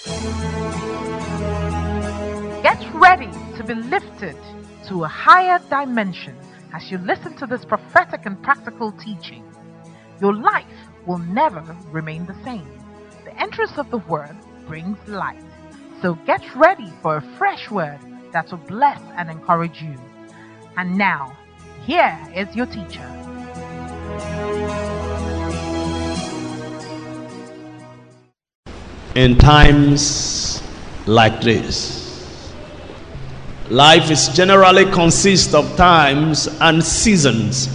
Get ready to be lifted to a higher dimension as you listen to this prophetic and practical teaching. Your life will never remain the same. The entrance of the word brings light. So get ready for a fresh word that will bless and encourage you. And now, here is your teacher. In times like this, life is generally consists of times and seasons.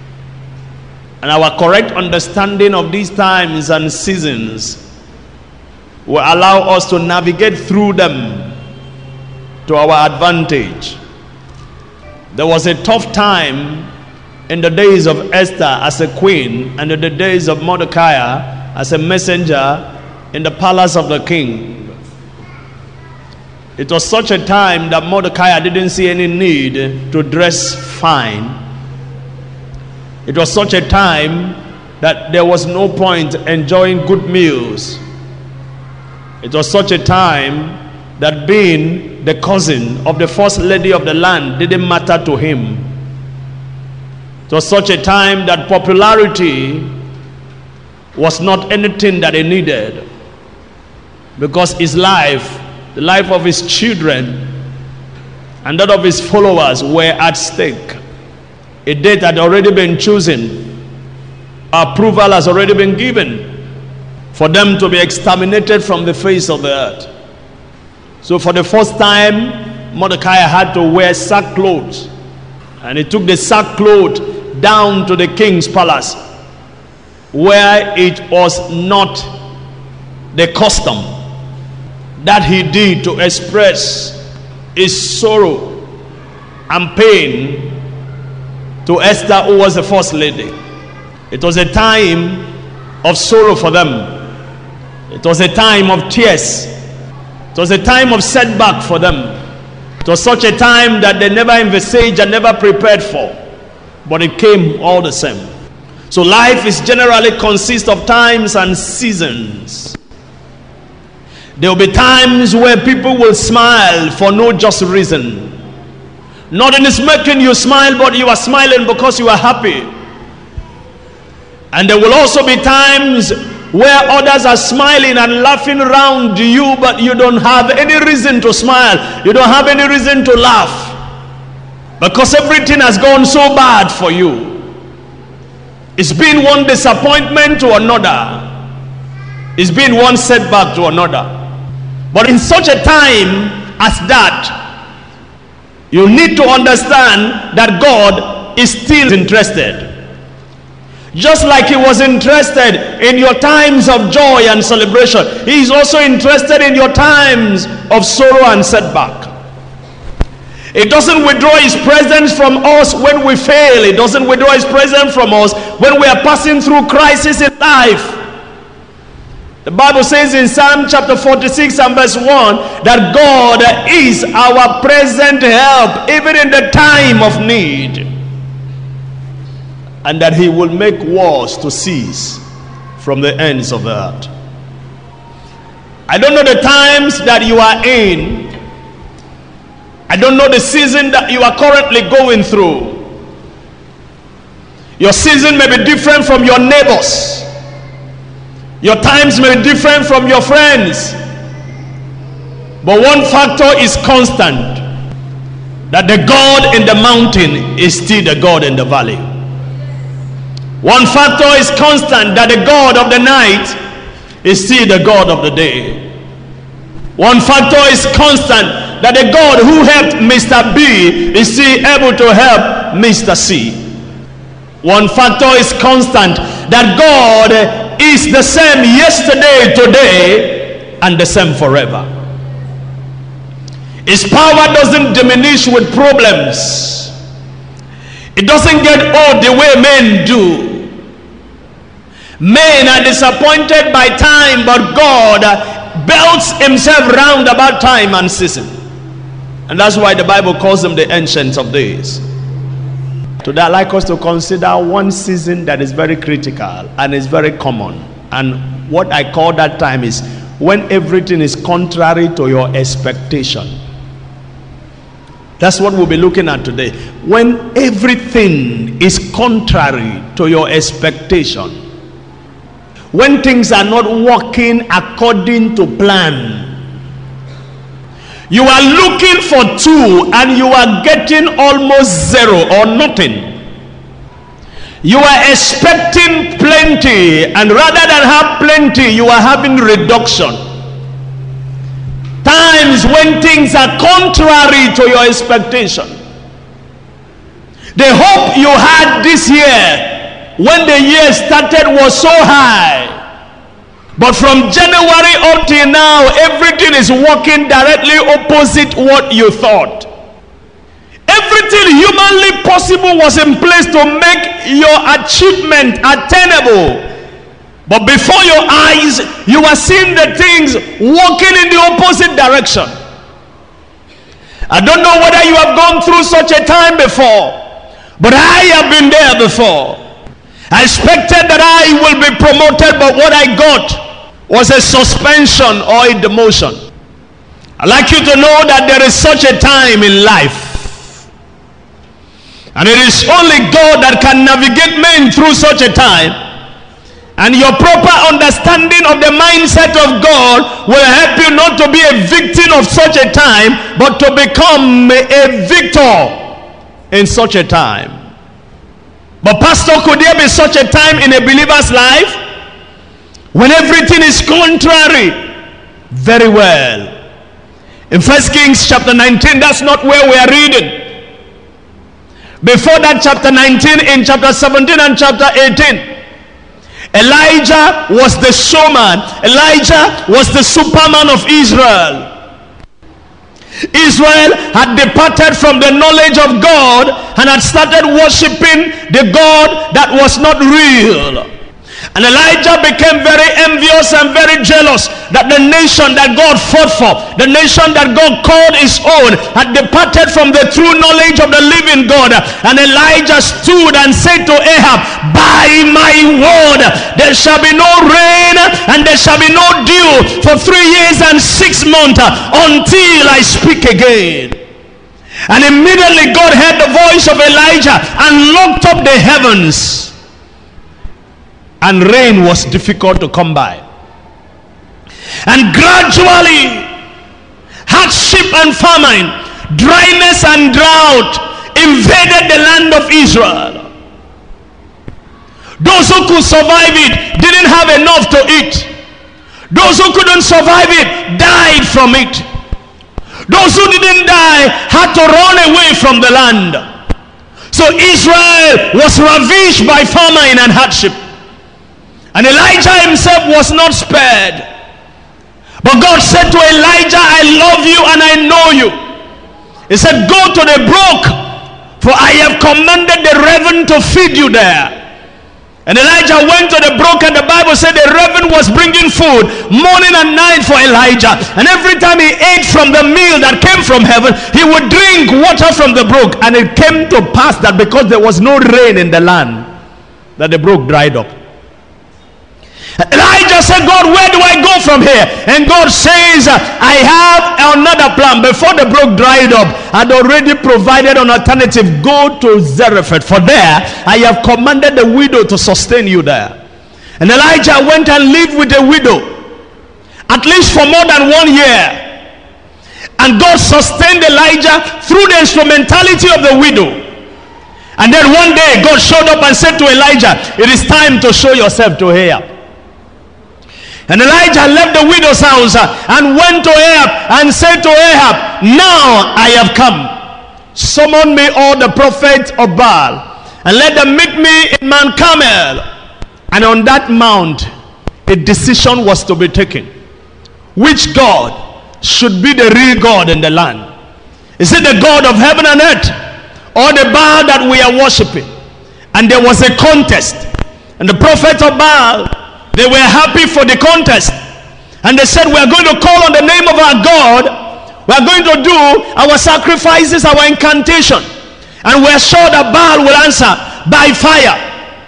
And our correct understanding of these times and seasons will allow us to navigate through them to our advantage. There was a tough time in the days of Esther as a queen and in the days of Mordecai as a messenger in the palace of the king. It was such a time that Mordecai didn't see any need to dress fine. It was such a time that there was no point enjoying good meals. It was such a time that being the cousin of the first lady of the land didn't matter to him. It was such a time that popularity was not anything that he needed, because his life, the life of his children, and that of his followers were at stake. A date had already been chosen. Approval has already been given for them to be exterminated from the face of the earth. So for the first time, Mordecai had to wear sackcloth, and he took the sackcloth down to the king's palace, where it was not the custom that he did to express his sorrow and pain to Esther, who was the first lady. It was a time of sorrow for them. It was a time of tears. It was a time of setback for them. It was such a time that they never envisaged and never prepared for, but it came all the same. So life is generally consists of times and seasons. There will be times where people will smile for no just reason. Nothing is making you smile, but you are smiling because you are happy. And there will also be times where others are smiling and laughing around you, but you don't have any reason to smile. You don't have any reason to laugh, because everything has gone so bad for you. It's been one disappointment to another. It's been one setback to another. But in such a time as that, you need to understand that God is still interested. Just like he was interested in your times of joy and celebration, he is also interested in your times of sorrow and setback. It doesn't withdraw his presence from us when we fail. It doesn't withdraw his presence from us when we are passing through crisis in life. The Bible says in Psalm chapter 46 and verse 1 that God is our present help even in the time of need, and that he will make wars to cease from the ends of the earth. I don't know the times that you are in. I don't know the season that you are currently going through. Your season may be different from your neighbors. Your times may be different from your friends. But one factor is constant, that the God in the mountain is still the God in the valley. One factor is constant, that the God of the night is still the God of the day. One factor is constant, that the God who helped Mr. B is still able to help Mr. C. One factor is constant, that God is the same yesterday, today, and the same forever. His power doesn't diminish with problems. It doesn't get old the way men do. Men are disappointed by time, but God belts himself round about time and season. And that's why the Bible calls them the Ancients of Days. Today I'd like us to consider one season that is very critical and is very common. And what I call that time is when everything is contrary to your expectation. That's what we'll be looking at today. When everything is contrary to your expectation. When things are not working according to plan. You are looking for 2 and you are getting almost 0 or nothing. You are expecting plenty, and rather than have plenty, you are having reduction. Times when things are contrary to your expectation. The hope you had this year, when the year started, was so high. But from January up till now, everything is working directly opposite what you thought. Everything humanly possible was in place to make your achievement attainable. But before your eyes, you are seeing the things working in the opposite direction. I don't know whether you have gone through such a time before, but I have been there before. I expected that I will be promoted, but what I got was a suspension or a demotion. I'd like you to know that there is such a time in life. And it is only God that can navigate men through such a time. And your proper understanding of the mindset of God will help you not to be a victim of such a time, but to become a victor in such a time. But pastor, could there be such a time in a believer's life when everything is contrary? Very well. In 1 Kings chapter 19, that's not where we are reading. Before that chapter 19, in chapter 17 and chapter 18, Elijah was the showman. Elijah was the superman of Israel. Israel had departed from the knowledge of God and had started worshiping the God that was not real. And Elijah became very envious and very jealous that the nation that God fought for, the nation that God called his own, had departed from the true knowledge of the living God. And Elijah stood and said to Ahab, by my word, there shall be no rain and there shall be no dew for 3 years and 6 months until I speak again. And immediately God heard the voice of Elijah and locked up the heavens. And rain was difficult to come by. And gradually, hardship and famine, dryness and drought invaded the land of Israel. Those who could survive it didn't have enough to eat. Those who couldn't survive it died from it. Those who didn't die had to run away from the land. So Israel was ravished by famine and hardship. And Elijah himself was not spared. But God said to Elijah, I love you and I know you. He said, go to the brook, for I have commanded the raven to feed you there. And Elijah went to the brook, and the Bible said the raven was bringing food morning and night for Elijah. And every time he ate from the meal that came from heaven, he would drink water from the brook. And it came to pass that because there was no rain in the land, that the brook dried up. Elijah said, God, where do I go from here? And God says, I have another plan. Before the brook dried up, I'd already provided an alternative. Go to Zarephath, for there I have commanded the widow to sustain you there. And Elijah went and lived with the widow, at least for more than 1 year. And God sustained Elijah through the instrumentality of the widow. And then one day God showed up and said to Elijah, it is time to show yourself to Ahab. And Elijah left the widow's house and went to Ahab and said to Ahab, now I have come. Summon me all the prophets of Baal and let them meet me in Mount Carmel. And on that mount, a decision was to be taken. Which God should be the real God in the land? Is it the God of heaven and earth, or the Baal that we are worshiping? And there was a contest. And the prophets of Baal, they were happy for the contest, and they said, we are going to call on the name of our God, we are going to do our sacrifices, our incantation, and we are sure that Baal will answer by fire.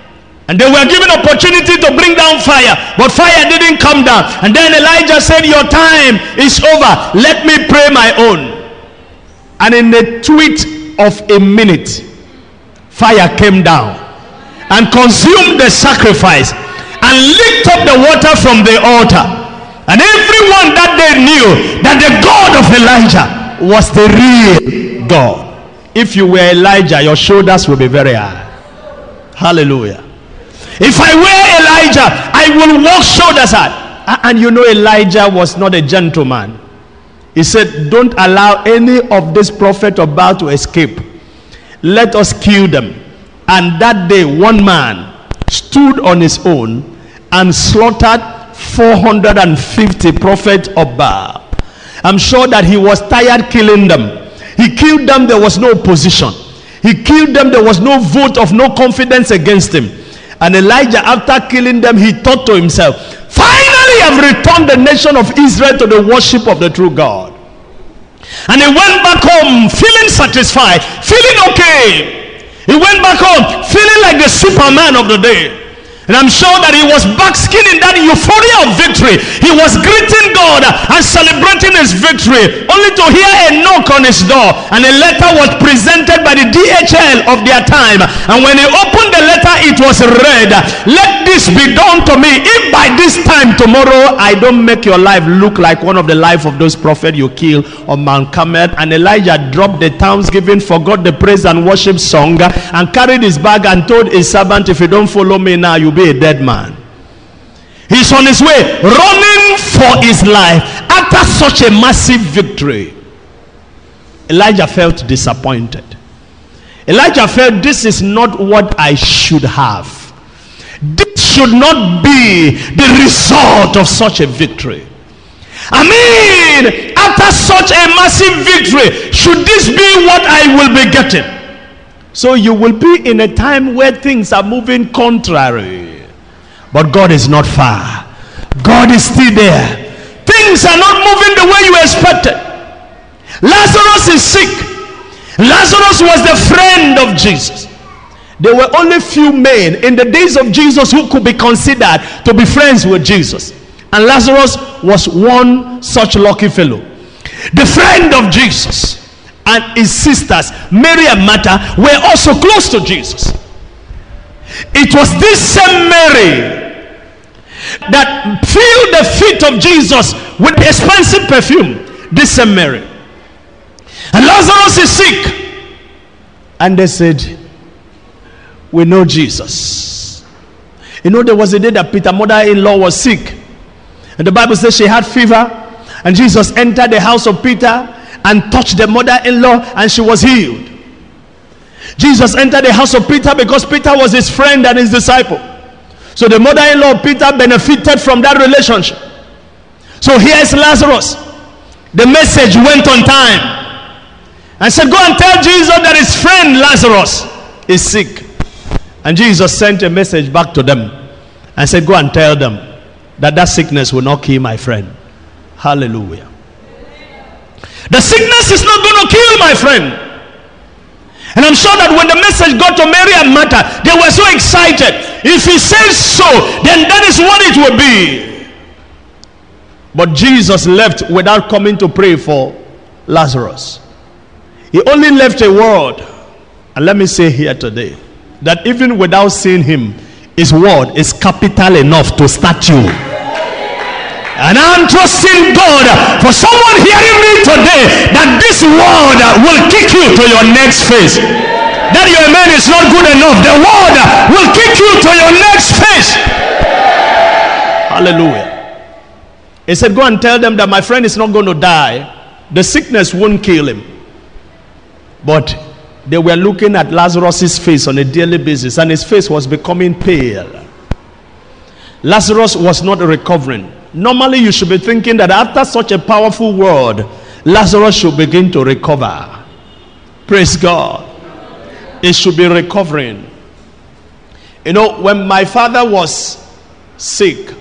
And they were given opportunity to bring down fire, but fire didn't come down. And then Elijah said, your time is over. Let me pray my own. And in a tweet of a minute, fire came down and consumed the sacrifice and licked up the water from the altar. And everyone that day knew that the God of Elijah was the real God. If you were Elijah, your shoulders will be very high. Hallelujah. If I were Elijah, I will walk shoulders high. And you know, Elijah was not a gentleman. He said, don't allow any of this prophet of Baal to escape. Let us kill them. And that day, one man stood on his own and slaughtered 450 prophets of Baal. I'm sure that he was tired killing them. He killed them, there was no opposition. He killed them, there was no vote of no confidence against him. And Elijah, after killing them, he thought to himself, finally I've returned the nation of Israel to the worship of the true God. And he went back home feeling satisfied, feeling okay. He went back home feeling like the Superman of the day. And I'm sure that he was basking in that euphoria of victory. He was greeting God and celebrating his victory, only to hear a knock on his door. And a letter was presented by the DHL of their time. And when he opened the letter, it was read, let this be done to me, if by this time tomorrow I don't make your life look like one of the life of those prophets you kill on Mount Carmel. And Elijah dropped the thanksgiving, forgot the praise and worship song, and carried his bag and told his servant, if you don't follow me now, you be a dead man. He's on his way, running for his life after such a massive victory. Elijah felt disappointed. Elijah felt, this is not what I should have. This should not be the result of such a victory. I mean, after such a massive victory, should this be what I will be getting? So you will be in a time where things are moving contrary. But God is not far. God is still there. Things are not moving the way you expected. Lazarus is sick. Lazarus was the friend of Jesus. There were only few men in the days of Jesus who could be considered to be friends with Jesus. And Lazarus was one such lucky fellow. The friend of Jesus and his sisters, Mary and Martha, were also close to Jesus. It was this same Mary that filled the feet of Jesus with expensive perfume. This same Mary. And Lazarus is sick. And they said, we know Jesus. You know, there was a day that Peter's mother-in-law was sick. And the Bible says she had fever. And Jesus entered the house of Peter and touched the mother-in-law, and she was healed. Jesus entered the house of Peter because Peter was his friend and his disciple. So the mother-in-law of Peter benefited from that relationship. So here's Lazarus. The message went on time and said, go and tell Jesus that his friend Lazarus is sick. And Jesus sent a message back to them and said, go and tell them that that sickness will not kill my friend. Hallelujah. The sickness is not going to kill my friend. And I'm sure that when the message got to Mary and Martha, they were so excited. If he says so, then that is what it will be. But Jesus left without coming to pray for Lazarus. He only left a word. And let me say here today, that even without seeing him, his word is capital enough to start you. And I'm trusting God for someone hearing me today, that this word will kick you to your next phase. That your amen is not good enough. The word will kick you to your next phase. Hallelujah. He said, go and tell them that my friend is not going to die. The sickness won't kill him. But they were looking at Lazarus' face on a daily basis, and his face was becoming pale. Lazarus was not recovering. Normally you should be thinking that after such a powerful word, Lazarus should begin to recover. Praise God. It should be recovering. You know, when my father was sick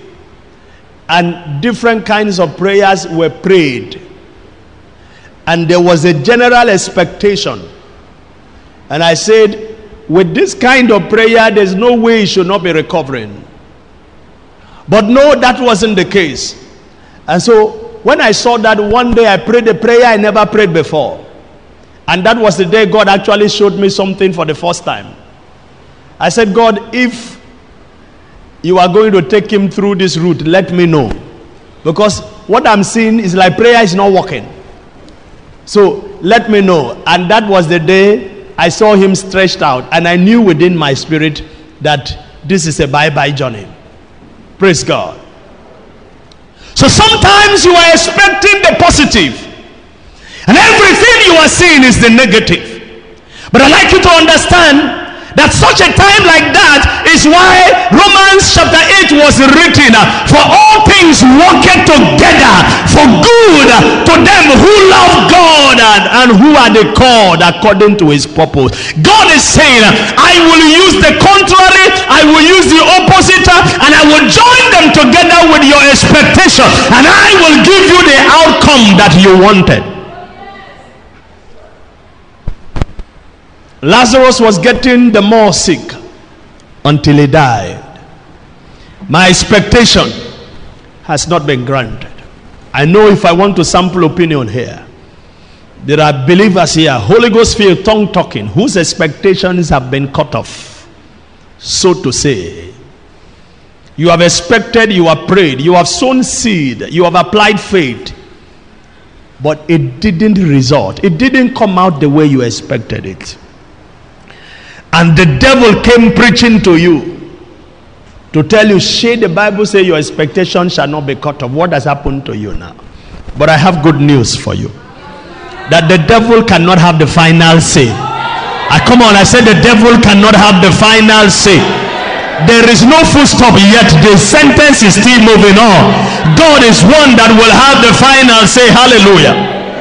and different kinds of prayers were prayed, and there was a general expectation, and I said, with this kind of prayer, there's no way he should not be recovering. But no, that wasn't the case. And so when I saw that, one day I prayed a prayer I never prayed before. And that was the day God actually showed me something for the first time. I said, God, if you are going to take him through this route, let me know. Because what I'm seeing is like prayer is not working. So let me know. And that was the day I saw him stretched out. And I knew within my spirit that this is a bye-bye journey. Praise God. So sometimes you are expecting the positive, and everything you are seeing is the negative. But I'd like you to understand that such a time like that is why Romans chapter 8 was written. For all things work together for good to them who love God and who are the called according to his purpose. God is saying, I will use the contrary, I will use the opposite, and I will join them together with your expectation, and I will give you the outcome that you wanted. Lazarus was getting the more sick until he died. My expectation has not been granted. I know if I want to sample opinion here, there are believers here, Holy Ghost filled, tongue talking, whose expectations have been cut off, so to say. You have expected, you have prayed, you have sown seed, you have applied faith, but it didn't result. It didn't come out the way you expected it. And the devil came preaching to you to tell you, shey, the Bible says your expectation shall not be cut off. What has happened to you now? But I have good news for you, that the devil cannot have the final say. Come on, I said the devil cannot have the final say. There is no full stop yet. The sentence is still moving on. God is one that will have the final say. Hallelujah.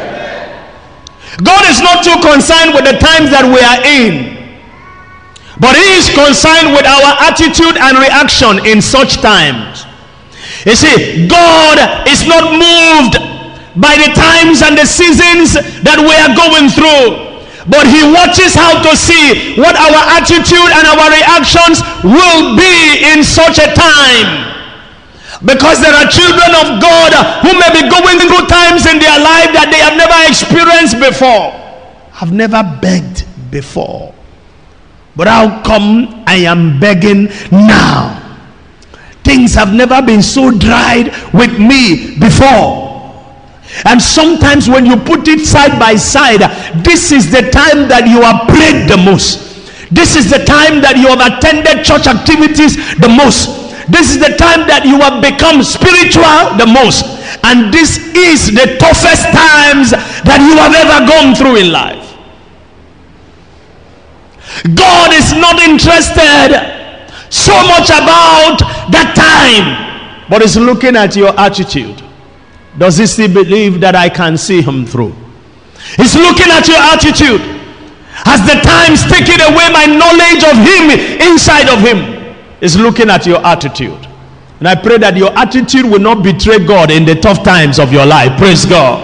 God is not too concerned with the times that we are in, but he is concerned with our attitude and reaction in such times. You see, God is not moved by the times and the seasons that we are going through, but he watches how to see what our attitude and our reactions will be in such a time. Because there are children of God who may be going through times in their life that they have never experienced before, have never begged before. But how come I am begging now? Things have never been so dried with me before. And sometimes when you put it side by side, this is the time that you have prayed the most. This is the time that you have attended church activities the most. This is the time that you have become spiritual the most. And this is the toughest times that you have ever gone through in life. God is not interested so much about that time, but is looking at your attitude. Does he still believe that I can see him through? He's looking at your attitude. Has the times taken away my knowledge of him inside of him? He's looking at your attitude. And I pray that your attitude will not betray God in the tough times of your life. Praise God.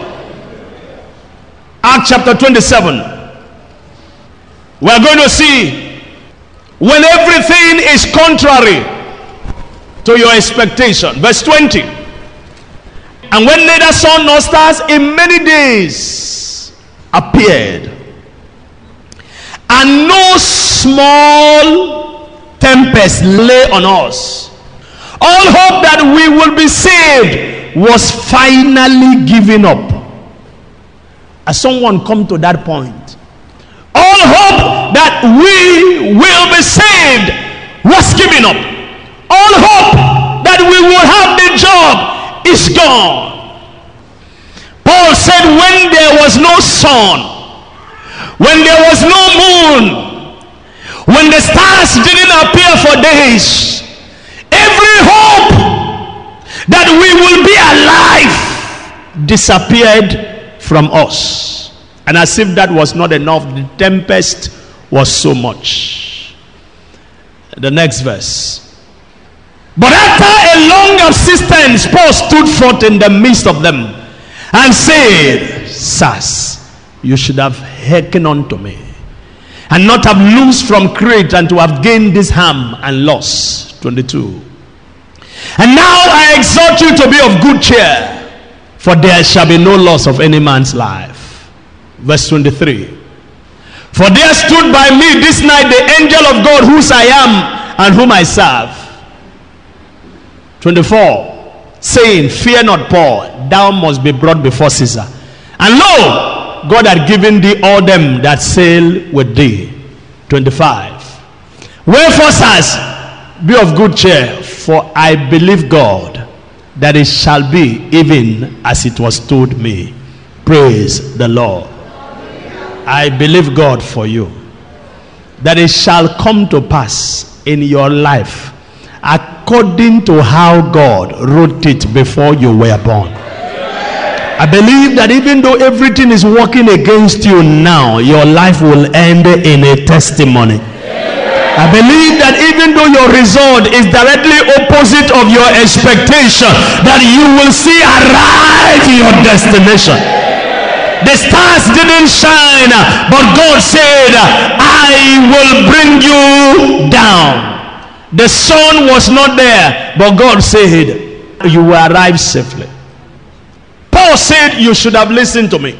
Acts chapter 27. We're going to see when everything is contrary to your expectation. Verse 20. And when neither sun nor stars in many days appeared, and no small tempest lay on us, all hope that we will be saved was finally given up. Has someone come to that point? All hope that we will be saved was given up. All hope that we will have the job is gone. Paul said, when there was no sun, when there was no moon, when the stars didn't appear for days, every hope that we will be alive disappeared from us. And as if that was not enough, the tempest was so much. The next verse. But after a long absistence, Paul stood forth in the midst of them and said, Sirs, you should have hearkened unto me, and not have loosed from Crete, and to have gained this ham and loss. 22. And now I exhort you to be of good cheer, for there shall be no loss of any man's life. Verse 23. For there stood by me this night the angel of God, whose I am and whom I serve. 24. Saying, fear not, Paul, thou must be brought before Caesar. And lo, God had given thee all them that sail with thee. 25. Wherefore, sirs, be of good cheer, for I believe God that it shall be even as it was told me. Praise the Lord. I believe God for you, that it shall come to pass in your life according to how God wrote it before you were born. I believe that even though everything is working against you now, your life will end in a testimony. I believe that even though your result is directly opposite of your expectation, that you will see arrive your destination. The stars didn't shine, but God said, I will bring you down. The sun was not there, but God said, you will arrive safely. Paul said, you should have listened to me.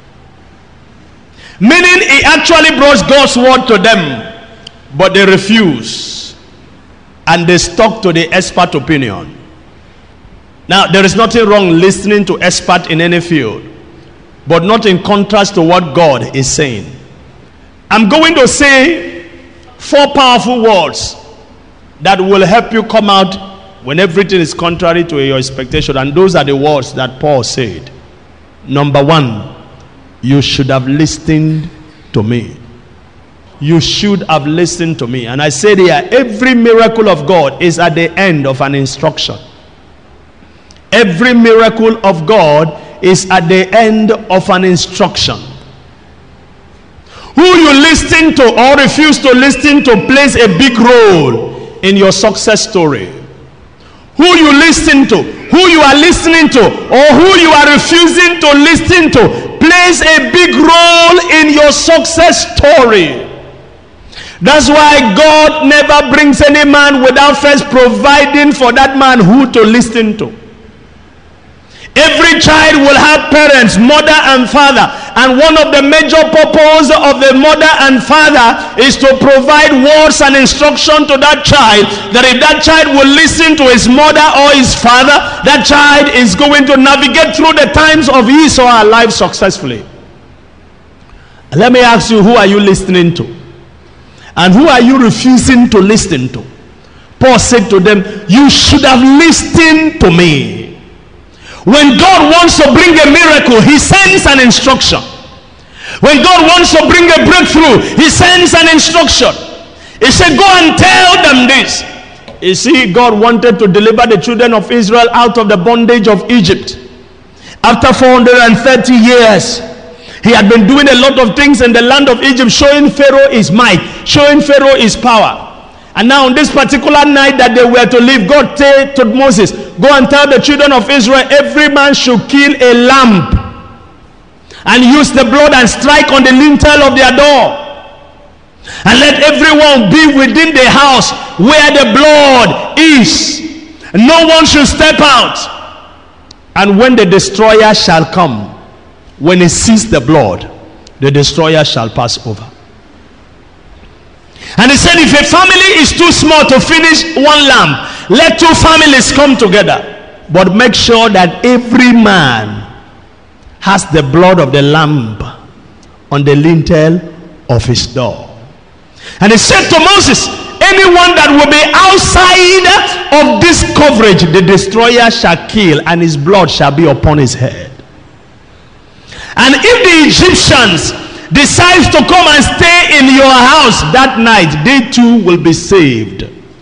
Meaning he actually brought God's word to them, but they refused, and they stuck to the expert opinion. Now, there is nothing wrong listening to expert in any field, but not in contrast to what God is saying. I'm going to say 4 powerful words that will help you come out when everything is contrary to your expectation. And those are the words that Paul said. Number 1, you should have listened to me. You should have listened to me. And I said here, every miracle of God is at the end of an instruction. Every miracle of God is at the end of an instruction. Who you listen to or refuse to listen to plays a big role in your success story. Who you listen to, who you are listening to, or who you are refusing to listen to plays a big role in your success story. That's why God never brings any man without first providing for that man who to listen to. Every child will have parents, mother and father, and one of the major purposes of the mother and father is to provide words and instruction to that child, that if that child will listen to his mother or his father, that child is going to navigate through the times of his or her life successfully. Let me ask you, who are you listening to? And who are you refusing to listen to? Paul said to them, you should have listened to me. When God wants to bring a miracle, he sends an instruction. When God wants to bring a breakthrough, he sends an instruction. He said, go and tell them this. You see, God wanted to deliver the children of Israel out of the bondage of Egypt. After 430 years, he had been doing a lot of things in the land of Egypt, showing Pharaoh his might, showing Pharaoh his power. And now on this particular night that they were to leave, God said to Moses, go and tell the children of Israel, every man should kill a lamb and use the blood and strike on the lintel of their door. And let everyone be within the house where the blood is. No one should step out. And when the destroyer shall come, when he sees the blood, the destroyer shall pass over. And he said, if a family is too small to finish one lamb, let 2 families come together. But make sure that every man has the blood of the lamb on the lintel of his door. And he said to Moses, anyone that will be outside of this coverage, the destroyer shall kill, and his blood shall be upon his head. And if the Egyptians decides to come and stay in your house that night, they too will be saved.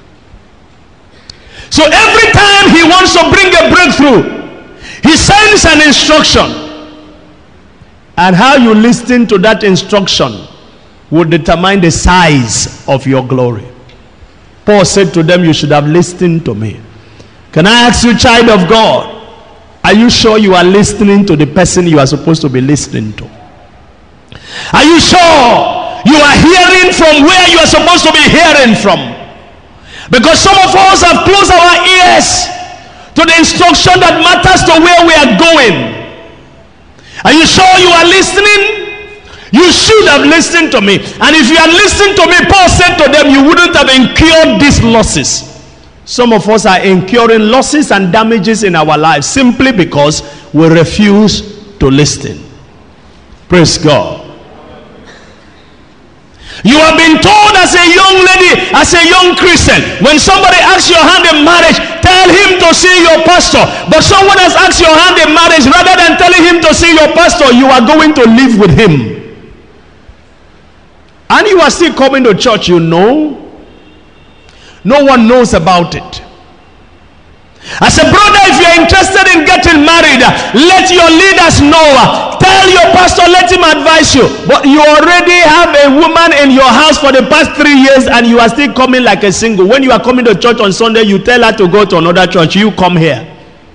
So every time he wants to bring a breakthrough, he sends an instruction. And how you listen to that instruction will determine the size of your glory. Paul said to them, you should have listened to me. Can I ask you, child of God, are you sure you are listening to the person you are supposed to be listening to? Are you sure you are hearing from where you are supposed to be hearing from. Because some of us have closed our ears to the instruction that matters to where we are going. Are you sure you are listening? You should have listened to me. And if you had listened to me, Paul said to them, you wouldn't have incurred these losses. Some of us are incurring losses and damages in our lives simply because we refuse to listen. Praise God. You have been told as a young lady, as a young Christian, when somebody asks your hand in marriage, tell him to see your pastor. But someone has asked your hand in marriage, rather than telling him to see your pastor, you are going to live with him. And you are still coming to church, you know. No one knows about it. As a brother, if you are interested in getting married, let your leaders know. Tell your pastor, let him advise you. But you already have a woman in your house for the past 3 years and you are still coming like a single. When you are coming to church on Sunday, you tell her to go to another church. You come here.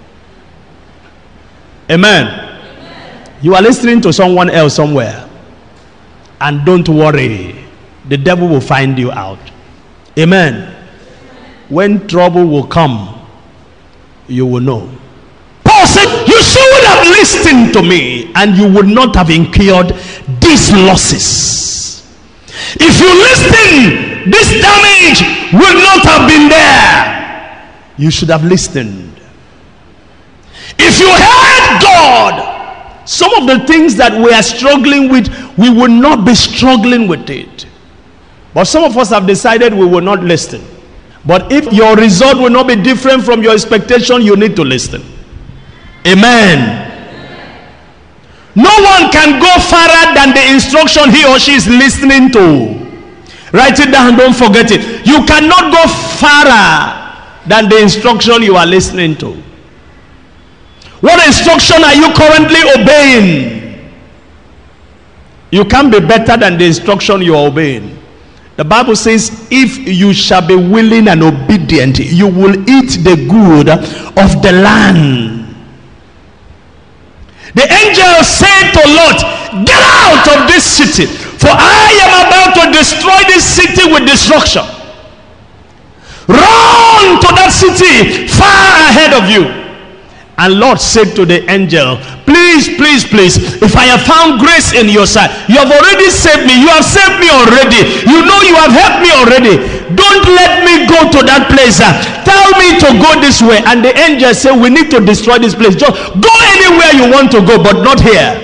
Amen. You are listening to someone else somewhere. And don't worry, the devil will find you out. Amen. When trouble will come, you will know. Paul said, you should have listened to me and you would not have incurred these losses. If you listen, this damage will not have been there. You should have listened. If you heard God, some of the things that we are struggling with, we will not be struggling with it. But some of us have decided we will not listen. But if your result will not be different from your expectation, you need to listen. Amen. No one can go farther than the instruction he or she is listening to. Write it down, don't forget it. You cannot go farther than the instruction you are listening to. What instruction are you currently obeying? You can't be better than the instruction you are obeying. The Bible says, if you shall be willing and obedient, you will eat the good of the land. The angel said to Lot, get out of this city, for I am about to destroy this city with destruction. Run to that city far ahead of you. And Lord said to the angel, please, please, please, if I have found grace in your sight, you have already saved me, you have saved me already, you know you have helped me already, don't let me go to that place, tell me to go this way. And the angel said, we need to destroy this place, just go anywhere you want to go, but not here.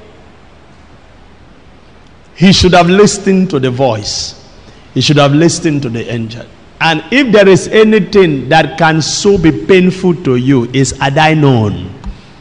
He should have listened to the voice. He should have listened to the angel. And if there is anything that can so be painful to you, is had I known.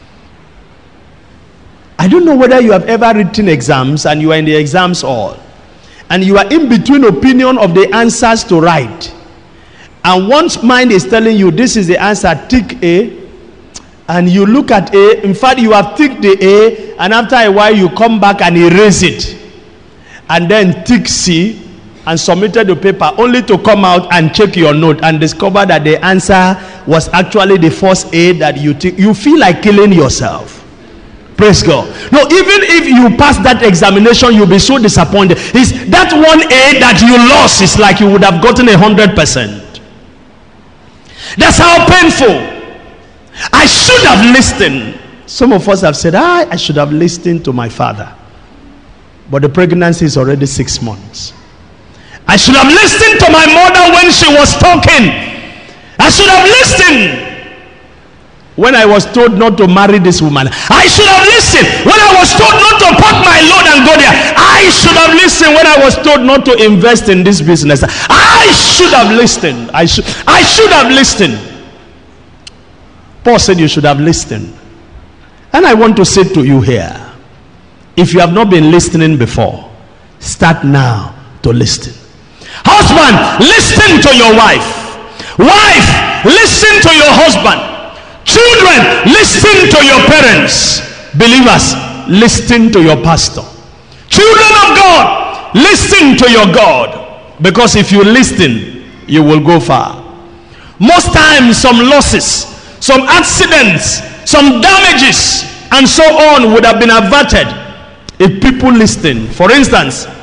I don't know whether you have ever written exams and you are in the exams hall and you are in between opinion of the answers to write, and one's mind is telling you this is the answer, tick A, and you look at A, in fact you have ticked the A, and after a while you come back and erase it and then tick C and submitted the paper, only to come out and check your note and discover that the answer was actually the first A that you took. You feel like killing yourself. Praise God. No, even if you pass that examination, you'll be so disappointed. It's that one A that you lost is like you would have gotten 100%. That's how painful. I should have listened. Some of us have said, I should have listened to my father. But the pregnancy is already 6 months. I should have listened to my mother when she was talking. I should have listened when I was told not to marry this woman. I should have listened when I was told not to pack my load and go there. I should have listened when I was told not to invest in this business. I should have listened. I should have listened. Paul said you should have listened. And I want to say to you here, if you have not been listening before, start now to listen. Husband, listen to your wife. Wife, listen to your husband. Children, listen to your parents. Believers, listen to your pastor. Children of God, listen to your God. Because if you listen, you will go far. Most times, some losses, some accidents, some damages, and so on would have been averted if people listen. For instance,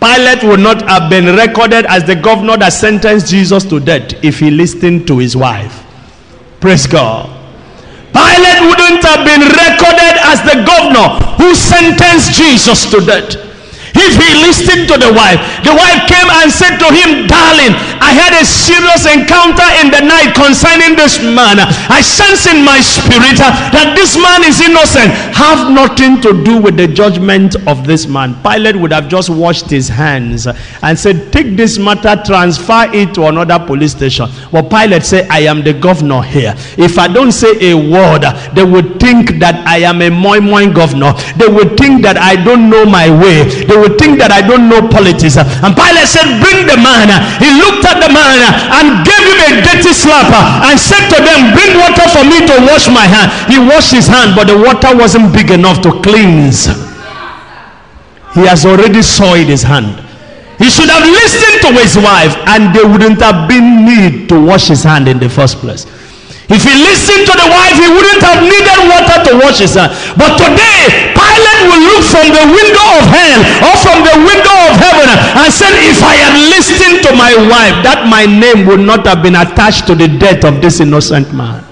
Pilate would not have been recorded as the governor that sentenced Jesus to death if he listened to his wife. Praise God. Pilate wouldn't have been recorded as the governor who sentenced Jesus to death if he listened to the wife. The wife came and said to him, darling, I had a serious encounter in the night concerning this man. I sense in my spirit that this man is innocent. Have nothing to do with the judgment of this man. Pilate would have just washed his hands and said, take this matter, transfer it to another police station. But Pilate said, I am the governor here. If I don't say a word, they would think that I am a moi governor. They would think that I don't know my way. They would think that I don't know politics. And Pilate said, bring the man. He looked at the man and gave him a dirty slap and said to them, bring water for me to wash my hand. He washed his hand, but the water wasn't big enough to cleanse. He has already soiled his hand. He should have listened to his wife, and there wouldn't have been need to wash his hand in the first place. If he listened to the wife, he wouldn't have needed water to wash his hand. But today, Pilate will look from the window of hell or from the window of heaven and say, if I had listened to my wife, that my name would not have been attached to the death of this innocent man.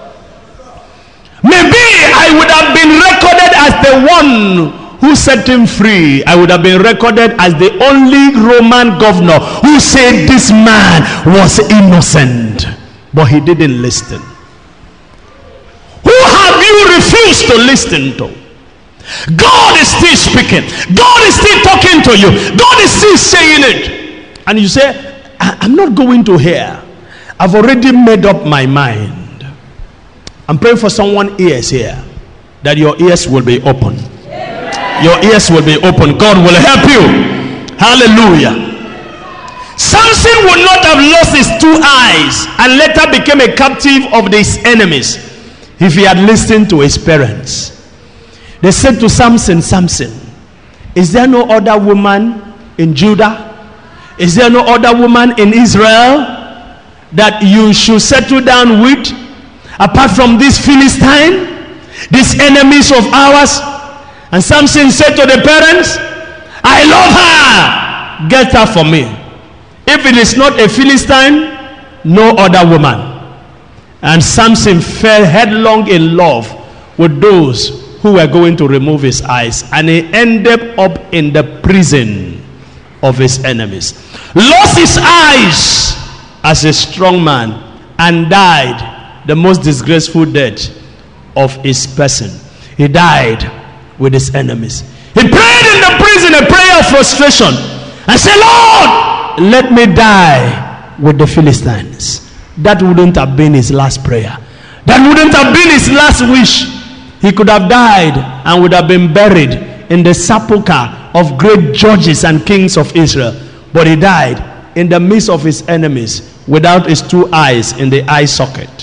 Maybe I would have been recorded as the one who set him free. I would have been recorded as the only Roman governor who said this man was innocent. But he didn't listen. Who have you refused to listen to? God is still speaking. God is still talking to you. God is still saying it. And you say, I'm not going to hear. I've already made up my mind. I'm praying for someone's ears here, that your ears will be open. Your ears will be open. God will help you. Hallelujah. Samson would not have lost his two eyes and later became a captive of his enemies if he had listened to his parents. They said to Samson, Samson, is there no other woman in Judah? Is there no other woman in Israel that you should settle down with apart from this Philistine, these enemies of ours? And Samson said to the parents, I love her, get her for me. If it is not a Philistine, no other woman. And Samson fell headlong in love with those who were going to remove his eyes, and he ended up in the prison of his enemies. Lost his eyes as a strong man and died the most disgraceful death of his person. He died with his enemies. He prayed in the prison a prayer of frustration and said, Lord, let me die with the Philistines. That wouldn't have been his last prayer. That wouldn't have been his last wish. He could have died and would have been buried in the sepulchre of great judges and kings of Israel. But he died in the midst of his enemies without his two eyes in the eye socket.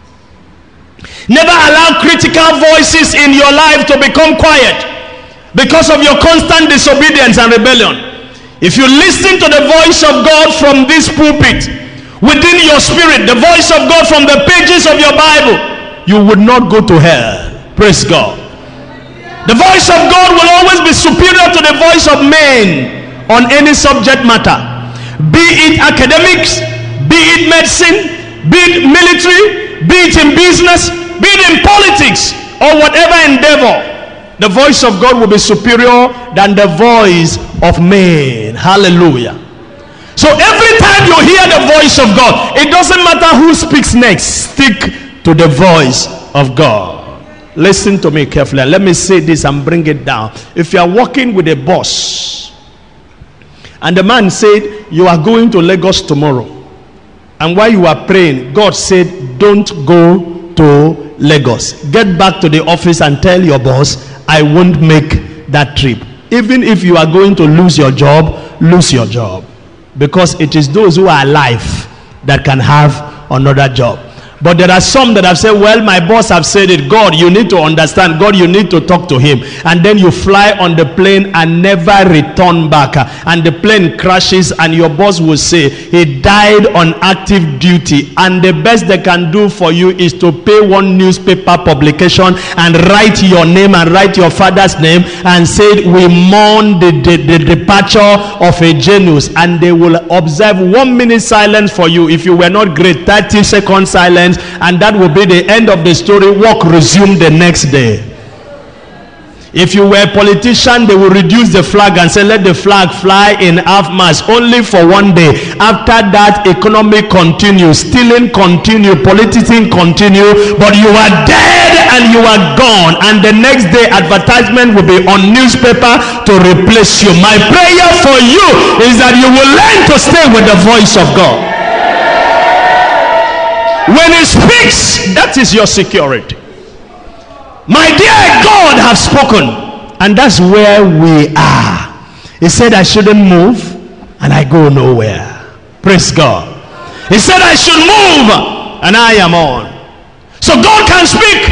Never allow critical voices in your life to become quiet because of your constant disobedience and rebellion. If you listen to the voice of God from this pulpit, within your spirit, the voice of God from the pages of your Bible, you would not go to hell. Praise God. The voice of God will always be superior to the voice of men on any subject matter, be it academics, be it medicine, be it military, be it in business, be it in politics, or whatever endeavor. The voice of God will be superior than the voice of man. Hallelujah. So every time you hear the voice of God, it doesn't matter who speaks next, stick to the voice of God. Listen to me carefully. Let me say this and bring it down. If you are working with a boss and the man said you are going to Lagos tomorrow, and while you are praying, God said don't go to Lagos, get back to the office and tell your boss, I won't make that trip. Even if you are going to lose your job, lose your job, because it is those who are alive that can have another job. But there are some that have said, well, my boss have said it. God, you need to understand. God, you need to talk to him. And then you fly on the plane and never return back. And the plane crashes and your boss will say, he died on active duty. And the best they can do for you is to pay one newspaper publication and write your name and write your father's name and say, we mourn the departure of a genius. And they will observe 1 minute silence for you. If you were not great, 30 seconds silence. And that will be the end of the story. Work resume the next day. If you were a politician, they will reduce the flag and say, let the flag fly in half mast only for 1 day. After that, economy continues, stealing continue, politicking continue, but you are dead and you are gone. And the next day, advertisement will be on newspaper to replace you. My prayer for you is that you will learn to stay with the voice of God. When he speaks, that is your security. My dear, God has spoken, and that's where we are. He said I shouldn't move, and I go nowhere. Praise God. He said I should move, and I am on. So God can speak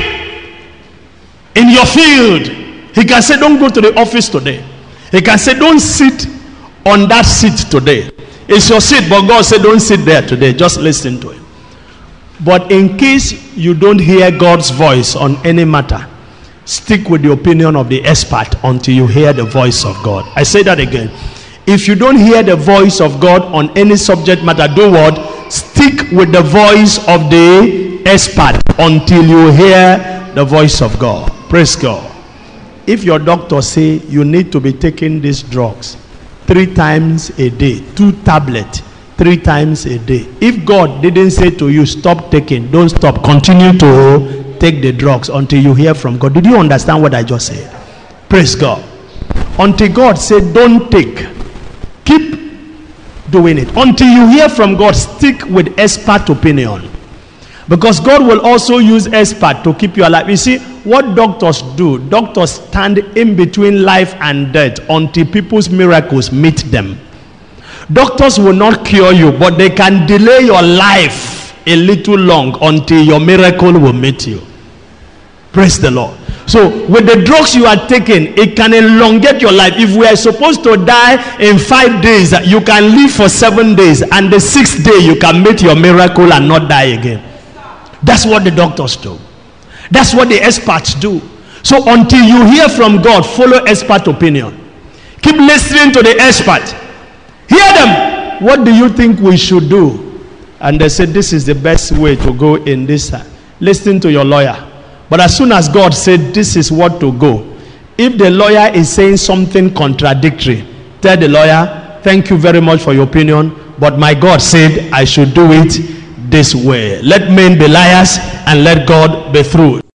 in your field. He can say, don't go to the office today. He can say, don't sit on that seat today. It's your seat, but God said, don't sit there today. Just listen to him. But in case you don't hear God's voice on any matter, stick with the opinion of the expert until you hear the voice of God. I say that again. If you don't hear the voice of God on any subject matter, do what? Stick with the voice of the expert until you hear the voice of God. Praise God. If your doctor say you need to be taking these drugs 3 times a day, 2 tablets 3 times a day. If God didn't say to you, stop taking, don't stop, continue to take the drugs until you hear from God. Did you understand what I just said? Praise God. Until God said, don't take, keep doing it. Until you hear from God, stick with expert opinion. Because God will also use expert to keep you alive. You see, what doctors do, doctors stand in between life and death until people's miracles meet them. Doctors will not cure you, but they can delay your life a little long until your miracle will meet you. Praise the Lord. So with the drugs you are taking, it can elongate your life. If we are supposed to die in 5 days, you can live for 7 days, and the 6th day you can meet your miracle and not die again. That's what the doctors do. That's what the experts do. So until you hear from God, follow expert opinion. Keep listening to the expert. Hear them. What do you think we should do? And they said, this is the best way to go in this time. Listen to your lawyer. But as soon as God said, this is what to go, if the lawyer is saying something contradictory, tell the lawyer, thank you very much for your opinion, but my God said I should do it this way. Let men be liars and let God be true.